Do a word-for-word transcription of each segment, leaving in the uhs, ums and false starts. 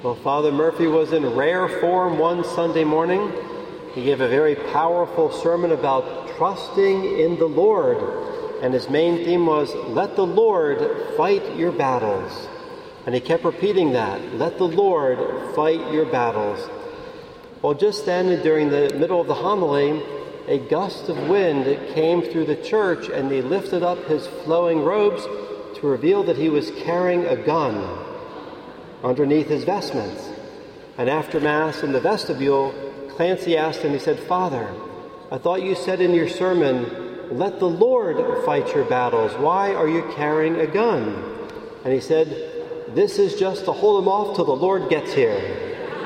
Well, Father Murphy was in rare form one Sunday morning. He gave a very powerful sermon about trusting in the Lord. And his main theme was, let the Lord fight your battles. And he kept repeating that, let the Lord fight your battles. Well, just then, during the middle of the homily, a gust of wind came through the church, and he lifted up his flowing robes to reveal that he was carrying a gun underneath his vestments. And after Mass in the vestibule, Clancy asked him, he said, Father, I thought you said in your sermon, let the Lord fight your battles. Why are you carrying a gun? And he said, this is just to hold him off till the Lord gets here.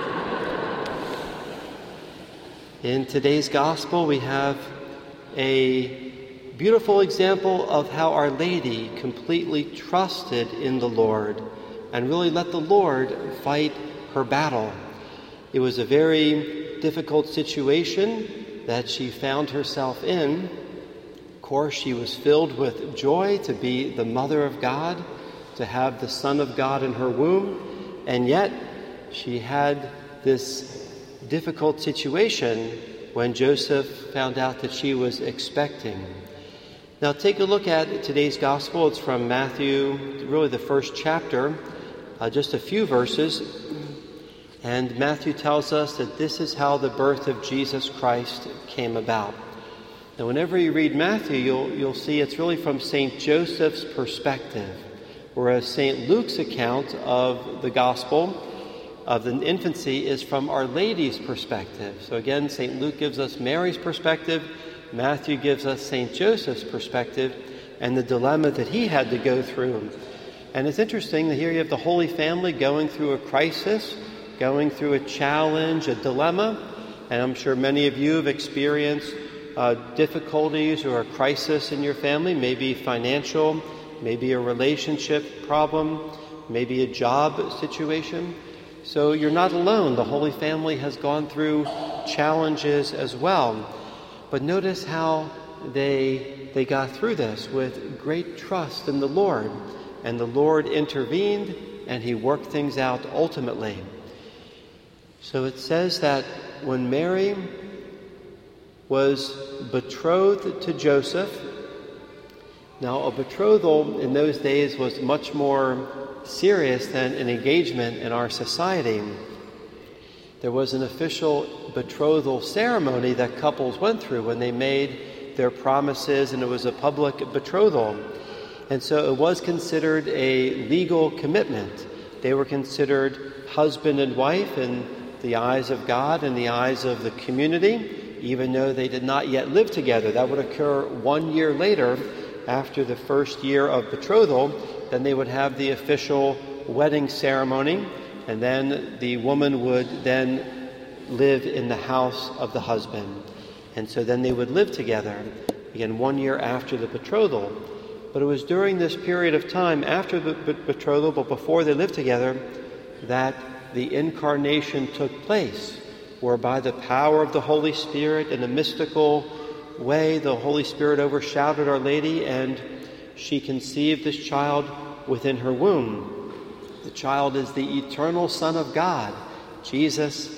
In today's gospel, we have a beautiful example of how Our Lady completely trusted in the Lord and really let the Lord fight her battle. It was a very difficult situation that she found herself in. Of course, she was filled with joy to be the Mother of God, to have the Son of God in her womb, and yet she had this difficult situation when Joseph found out that she was expecting. Now take a look at today's gospel. It's from Matthew, really the first chapter, uh, just a few verses. And Matthew tells us that this is how the birth of Jesus Christ came about. Now whenever you read Matthew, you'll, you'll see it's really from Saint Joseph's perspective, whereas Saint Luke's account of the gospel of the infancy is from Our Lady's perspective. So again, Saint Luke gives us Mary's perspective, Matthew gives us Saint Joseph's perspective, and the dilemma that he had to go through. And it's interesting that here you have the Holy Family going through a crisis, going through a challenge, a dilemma, and I'm sure many of you have experienced uh, difficulties or a crisis in your family, maybe financial, maybe a relationship problem, maybe a job situation. So you're not alone. The Holy Family has gone through challenges as well. But notice how they they got through this with great trust in the Lord. And the Lord intervened and he worked things out ultimately. So it says that when Mary was betrothed to Joseph, now a betrothal in those days was much more serious than an engagement in our society. There was an official betrothal ceremony that couples went through when they made their promises, and it was a public betrothal. And so it was considered a legal commitment. They were considered husband and wife in the eyes of God and the eyes of the community, even though they did not yet live together. That would occur one year later, after the first year of betrothal. Then they would have the official wedding ceremony, and then the woman would then live in the house of the husband. And so then they would live together, again, one year after the betrothal. But it was during this period of time after the betrothal, but before they lived together, that the incarnation took place, whereby the power of the Holy Spirit in a mystical way, the Holy Spirit overshadowed Our Lady, and she conceived this child within her womb. The child is the eternal Son of God. Jesus,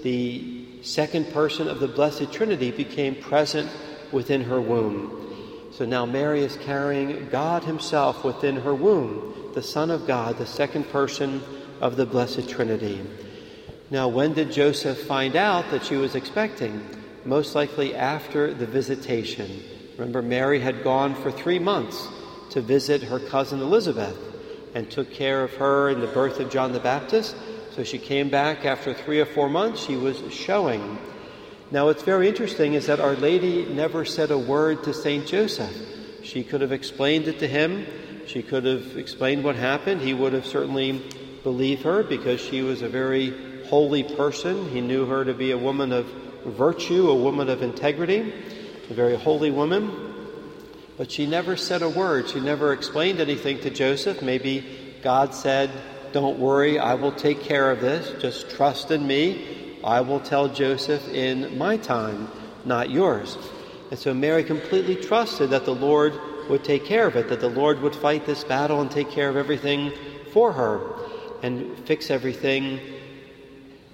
the second person of the Blessed Trinity, became present within her womb. So now Mary is carrying God himself within her womb, the Son of God, the second person of the Blessed Trinity. Now, when did Joseph find out that she was expecting? Most likely after the visitation. Remember, Mary had gone for three months to visit her cousin Elizabeth and took care of her in the birth of John the Baptist. So she came back after three or four months. She was showing. Now, what's very interesting is that Our Lady never said a word to Saint Joseph. She could have explained it to him. She could have explained what happened. He would have certainly believed her because she was a very holy person. He knew her to be a woman of virtue, a woman of integrity, a very holy woman. But she never said a word. She never explained anything to Joseph. Maybe God said, don't worry, I will take care of this. Just trust in me. I will tell Joseph in my time, not yours. And so Mary completely trusted that the Lord would take care of it, that the Lord would fight this battle and take care of everything for her and fix everything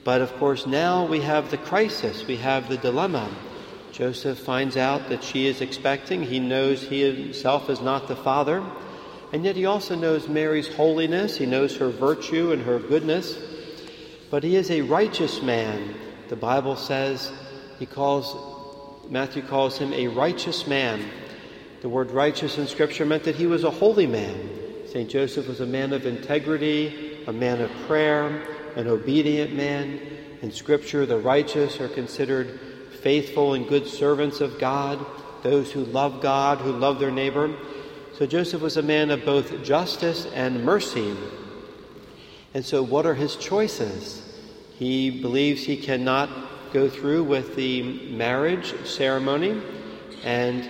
But of course now we have the crisis, we have the dilemma. Joseph finds out that she is expecting. He knows he himself is not the father. And yet he also knows Mary's holiness. He knows her virtue and her goodness. But he is a righteous man. The Bible says, he calls, Matthew calls him a righteous man. The word righteous in Scripture meant that he was a holy man. Saint Joseph was a man of integrity, a man of prayer, an obedient man. In Scripture, the righteous are considered faithful and good servants of God, those who love God, who love their neighbor. So Joseph was a man of both justice and mercy. And so what are his choices? He believes he cannot go through with the marriage ceremony, and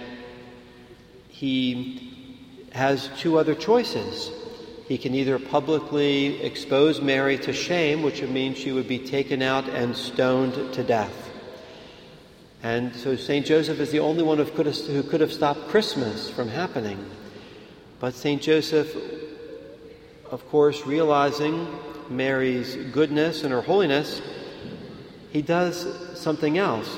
he has two other choices. He can either publicly expose Mary to shame, which would mean she would be taken out and stoned to death. And so Saint Joseph is the only one who could have, who could have stopped Christmas from happening. But Saint Joseph, of course, realizing Mary's goodness and her holiness, he does something else.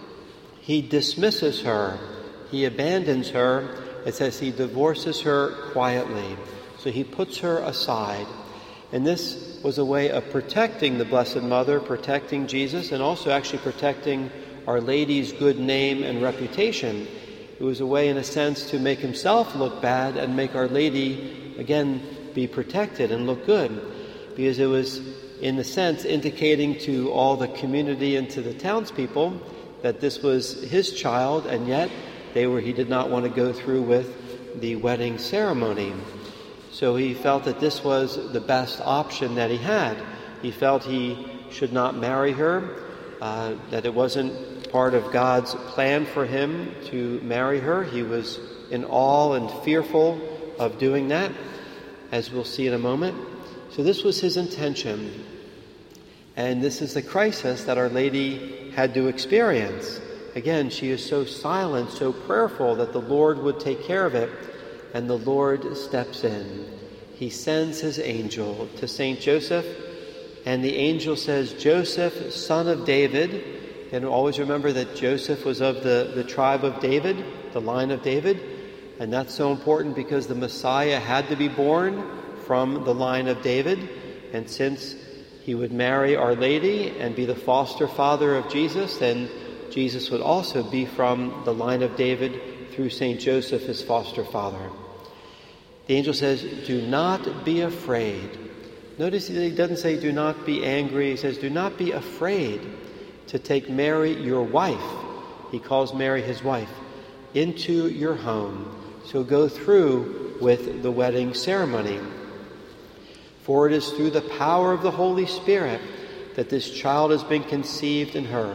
He dismisses her. He abandons her. It says he divorces her quietly. So he puts her aside. And this was a way of protecting the Blessed Mother, protecting Jesus, and also actually protecting Our Lady's good name and reputation. It was a way, in a sense, to make himself look bad and make Our Lady, again, be protected and look good. Because it was, in a sense, indicating to all the community and to the townspeople that this was his child, and yet they were, he did not want to go through with the wedding ceremony. So he felt that this was the best option that he had. He felt he should not marry her, uh, that it wasn't part of God's plan for him to marry her. He was in awe and fearful of doing that, as we'll see in a moment. So this was his intention. And this is the crisis that Our Lady had to experience. Again, she is so silent, so prayerful that the Lord would take care of it. And the Lord steps in. He sends his angel to Saint Joseph. And the angel says, Joseph, son of David. And always remember that Joseph was of the, the tribe of David, the line of David. And that's so important because the Messiah had to be born from the line of David. And since he would marry Our Lady and be the foster father of Jesus, then Jesus would also be from the line of David through Saint Joseph, his foster father. The angel says, do not be afraid. Notice he doesn't say do not be angry. He says do not be afraid to take Mary, your wife, he calls Mary his wife, into your home. So go through with the wedding ceremony. For it is through the power of the Holy Spirit that this child has been conceived in her.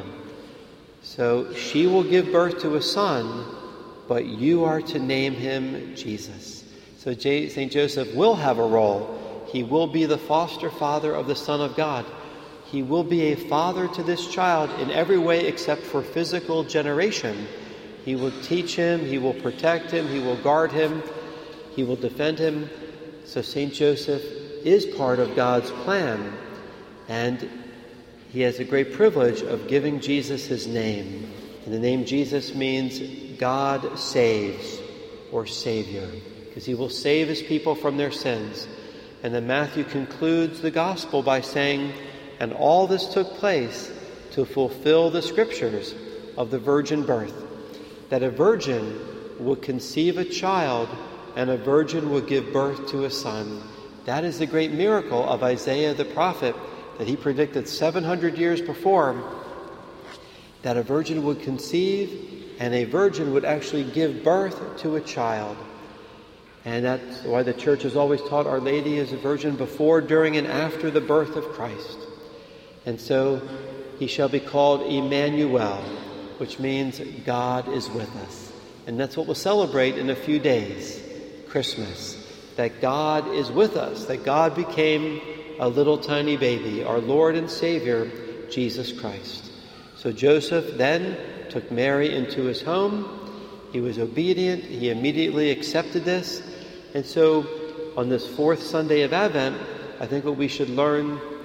So she will give birth to a son, but you are to name him Jesus. So Saint Joseph will have a role. He will be the foster father of the Son of God. He will be a father to this child in every way except for physical generation. He will teach him, he will protect him, he will guard him, he will defend him. So Saint Joseph is part of God's plan, and he has a great privilege of giving Jesus his name. And the name Jesus means God saves, or Savior, because he will save his people from their sins. And then Matthew concludes the gospel by saying, and all this took place to fulfill the scriptures of the virgin birth, that a virgin would conceive a child and a virgin would give birth to a son. That is the great miracle of Isaiah the prophet that he predicted seven hundred years before, that a virgin would conceive and a virgin would actually give birth to a child. And that's why the Church has always taught Our Lady as a virgin before, during, and after the birth of Christ. And so he shall be called Emmanuel, which means God is with us. And that's what we'll celebrate in a few days, Christmas, that God is with us, that God became a little tiny baby, our Lord and Savior, Jesus Christ. So Joseph then took Mary into his home. He was obedient. He immediately accepted this. And so on this fourth Sunday of Advent, I think what we should learn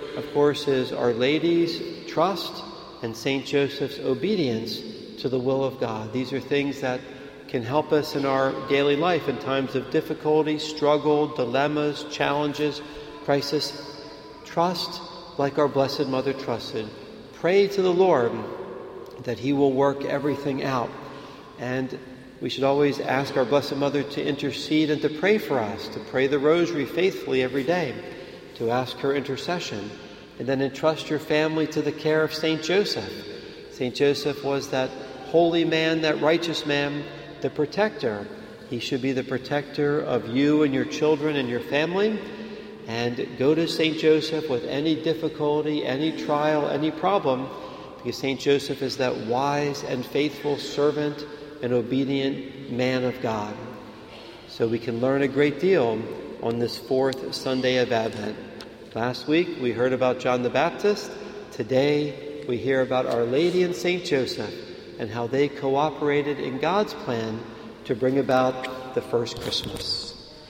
of course, is Our Lady's trust and Saint Joseph's obedience to the will of God. These are things that can help us in our daily life in times of difficulty, struggle, dilemmas, challenges, crisis. Trust like our Blessed Mother trusted. Pray to the Lord that he will work everything out. And we should always ask our Blessed Mother to intercede and to pray for us, to pray the rosary faithfully every day, to ask her intercession, and then entrust your family to the care of Saint Joseph. Saint Joseph was that holy man, that righteous man, the protector. He should be the protector of you and your children and your family. And go to Saint Joseph with any difficulty, any trial, any problem, because Saint Joseph is that wise and faithful servant and obedient man of God. So we can learn a great deal on this fourth Sunday of Advent. Last week we heard about John the Baptist. Today we hear about Our Lady and Saint Joseph and how they cooperated in God's plan to bring about the first Christmas.